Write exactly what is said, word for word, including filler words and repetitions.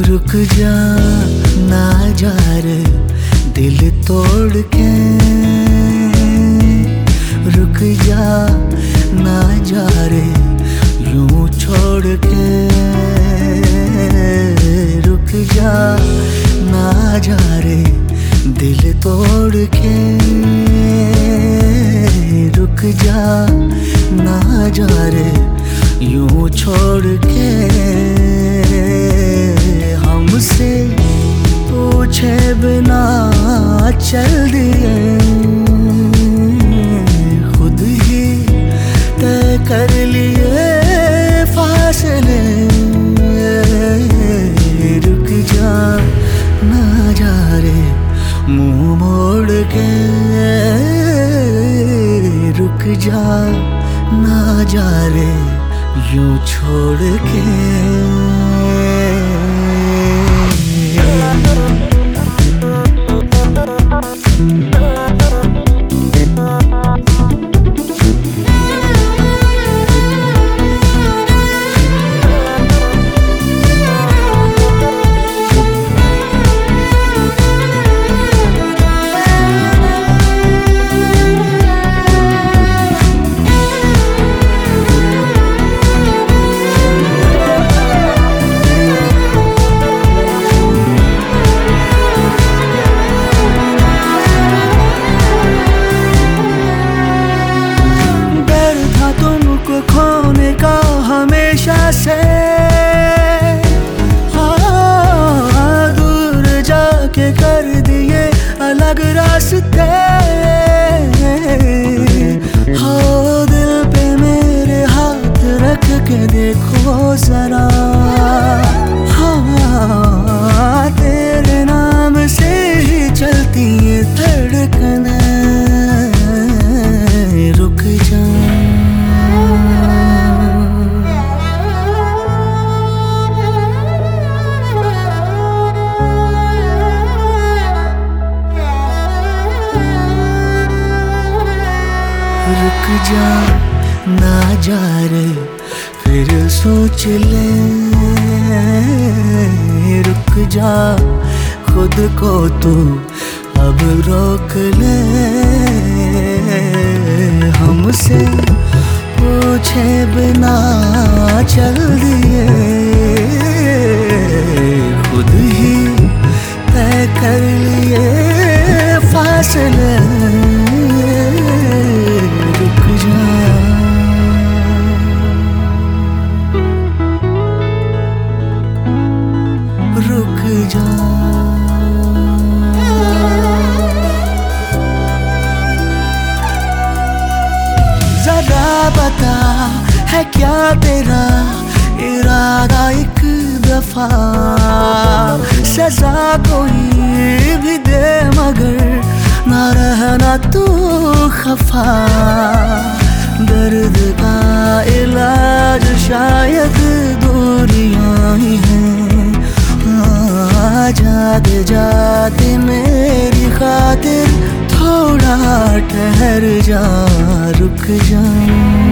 रुक जा ना जा रे दिल तोड़ के, रुक जा ना जा रे यूं छोड़ के, रुक जा ना जा रे दिल तोड़ के, रुक जा ना जा रे यूं छोड़ के। हमसे पूछे बिना चल दिए, खुद ही तय कर लिए फासले, रुक जा ना जा रे मुंह मोड़ के, रुक जा ना जा रे यूं छोड़ के। खोने का हमेशा से, हाँ दूर जाके कर दिए अलग रास्ते, हाँ दिल पे मेरे हाथ रख के देखो जरा, हाँ तेरे नाम से ही चलती है धड़कने, रुक जा रुक जा ना जा रे फिर सोच ले, रुक जा खुद को तू अब रोक ले। हमसे पूछे बिना चल दिए, खुद ही तय कर लिए फासले, रुक जा रुक जा। जरा बता है क्या तेरा इरादा, एक दफा सजा कोई भी दे मगर ना रहना तू खफा, दर्द का इलाज शायद दूरियां ही हैं, जाते जाते मेरी खातिर थोड़ा ठहर जा, रुक जा।